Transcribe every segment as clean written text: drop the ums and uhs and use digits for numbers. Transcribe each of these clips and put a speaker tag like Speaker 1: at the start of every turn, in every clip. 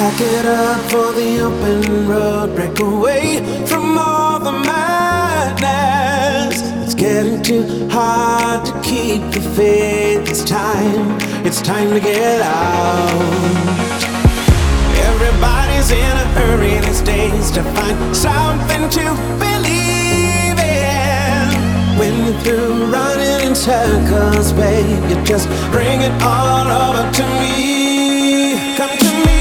Speaker 1: Pack it up for the open road. Break away from all the madness. It's getting too hard to keep the faith. It's time to get out. Everybody's in a hurry these days to find something to believe in. When you're through running in circles, babe, you just bring it all over to me. Come to me.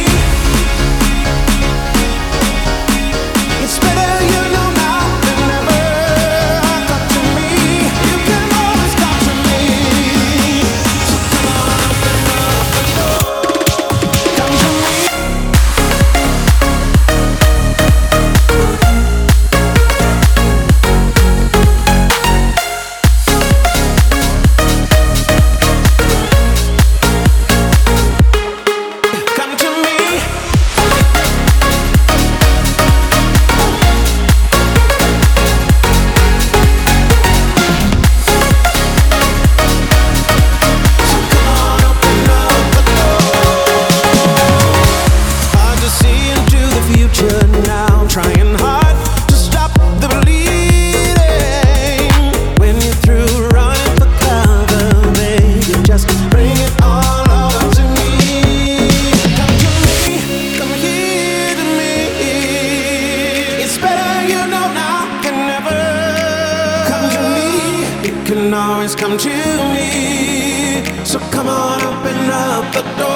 Speaker 1: It's better you know now than never. Come to me. You can always come to me. So come on, open up the door. Come to me. Trying hard to stop the bleeding. When you're through running for cover, babe, you just bring it all over to me. Come to me, come here to me. It's better you know now than never. Come to me, you can always come to me. So come on, open up the door.